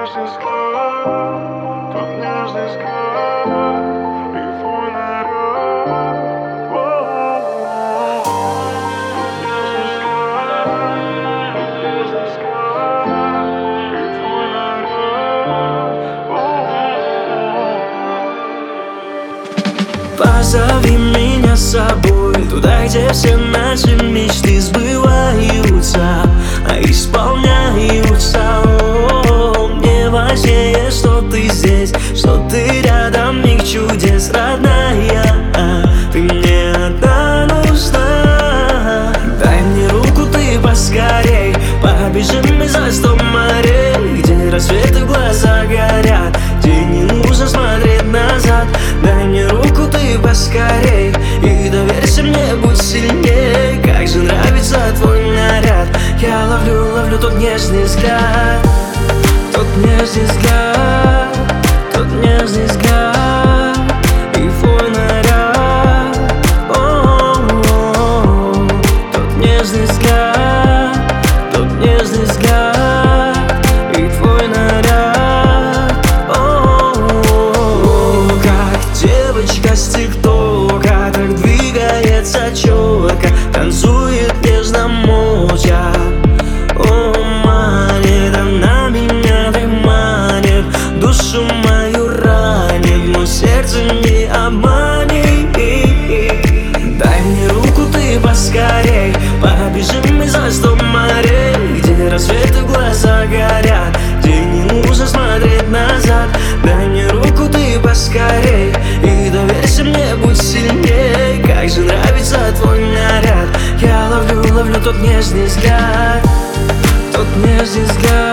нежный взгляд, тот нежный взгляд, и твой наряд. Тот нежный взгляд, тот нежный взгляд, и твой наряд. Позови меня с собой туда, где все наши мечты сбываются, а исполняются. Мне важнее, что ты здесь, что ты рядом, миг чудес, родная. Ты мне одна нужна. Дай мне руку ты поскорей, побежим мы за 100 морей, где рассветы в глаза горят, где не нужно смотреть назад. Дай мне руку ты поскорей и доверься мне, будь сильней. Как же нравится твой наряд, я ловлю тот нежный взгляд, тот нежный взгляд, тот нежный взгляд, и твой наряд. Тот нежный взгляд, тот нежный взгляд, и твой наряд. Как девочка с тиктока, так двигается четко, танцует нежно, молча. Манит, она меня приманит, душу мою ранит, но сердце не обманет. Дай мне руку ты поскорей, побежим мы за 100 морей, где рассветы в глаза горят, где не нужно смотреть назад. Дай мне руку ты поскорей и доверься мне, будь сильней. Как же нравится твой наряд, я ловлю тот нежный взгляд, тот нежный взгляд.